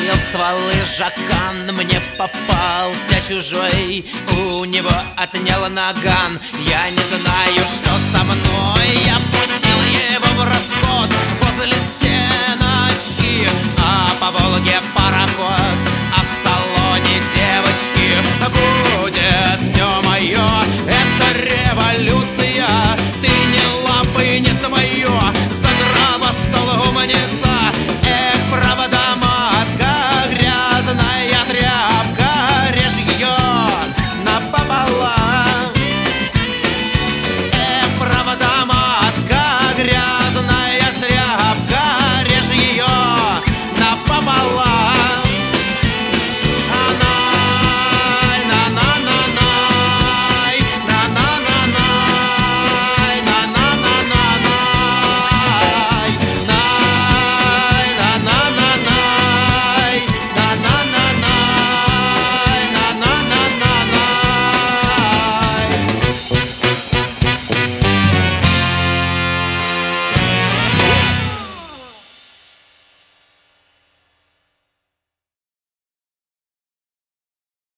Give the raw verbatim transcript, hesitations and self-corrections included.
Целил в стволы жакан, мне попался чужой. У него отнял наган. Я не знаю, что со мной. Я пустил его в расход возле стеночки, а по Волге пароход, а в салоне девочки. Будет все мое, это революция. Ты не лапы, не твое, задрала стол умница.